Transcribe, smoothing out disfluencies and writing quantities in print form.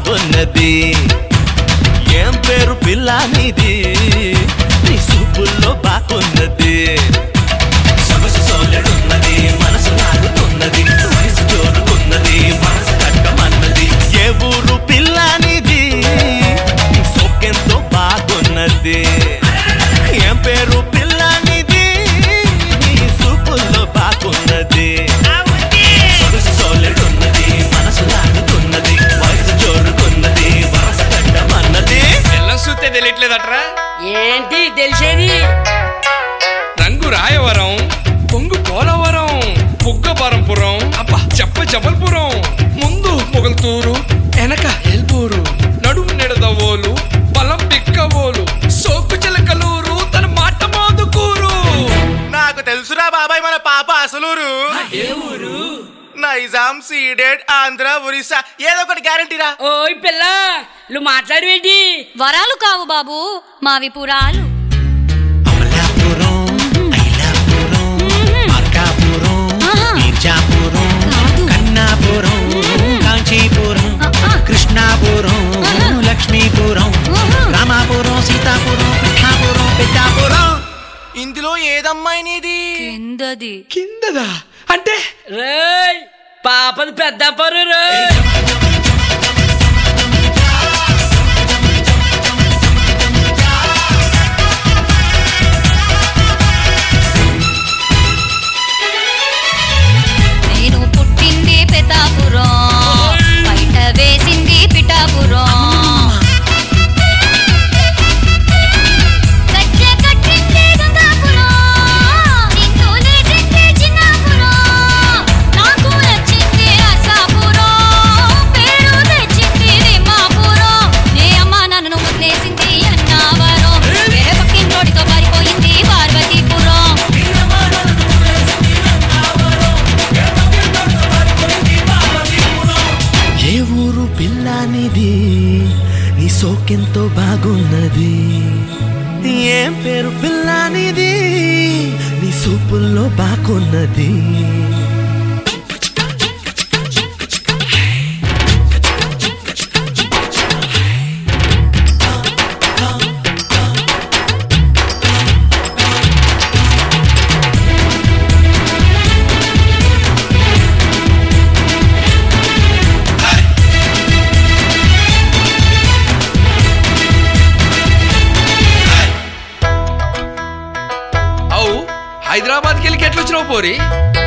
బాగున్నది ఏం పేరు పిల్ల నీది నీ సూపుల్లో బాగున్నది సొగసు సోలెడున్నది మనసు నాగుతున్నది వయసు జోరుకున్నది మనసు కట్టమన్నది ఏ ఊరు పిల్ల నీది నీ సోకెంతో బాగున్నది ఏం పేరు పిల్ల నీది నీ సూపుల్లో బాగున్నది సొగసు సోలెడున్నది మనసు నాగుతున్నది వయసు జోరుకున్నది మనసు కట్టమన్నది బెల్లం సూతే తెలియట్లేదట్రా ఏంటి తెలిసేది రంగు రాయవరం పొంగు పోలవరం పుగ్గపరంపురం అబ్బా చెప్ప జబల్పురం ముందు మొగల్తూరు వెనక ఎల్బూరు నడుము నిడదవోలు బలం పిక్కవోలు సోకు చిలకలూరు తన మాట మోదుకూరు నాకు తెలుసురా బాబాయ్ మన పాప అసలూరు ఏ ఊరు నైజాం సీడెడ్ ఆంధ్ర ఒరిస్సా ఏదో ఒకటి గ్యారంటీరా ఓయ్ పిల్ల నువ్వు మాట్లాడవేంటి వరాలు కావు బాబు మావి పురాలు అమలాపురం ఐలాపురం మార్కాపురం మీర్జాపురం కన్నాపురం కాంచీపురం కృష్ణాపురం లక్ష్మీపురం రామాపురం సీతాపురం పిఠాపురం పెద్దాపురం ఇందులో ఏదమ్మాయి నీది కిందది కిందదా అంటే రేయ్ పాపది పెద్ద పరు రేయ్ నేను పుట్టింది పెతాపురం బయట వేసింది పిఠాపురం గజ్జె కట్టింది గంగాపురం నిన్ను లేచింది చిన్నాపురం నాకు నచ్చింది అసాపురం పేరు తెచ్చింది రిమాపురం నే అమ్మ నన్ను వదిలేసింది అన్నావరం వేరే పక్కింటోడితో పారిపోయింది పార్వతీపురం ఏ ఊరు పిల్లనిది నీ సోకెంతో బాగున్నది ఏం పేరు పిల్లనిది నీ సూపుల్లో బాగున్నది అవు హైదరాబాద్కి వెళ్ళి ఎట్లొచ్చినావు పోరి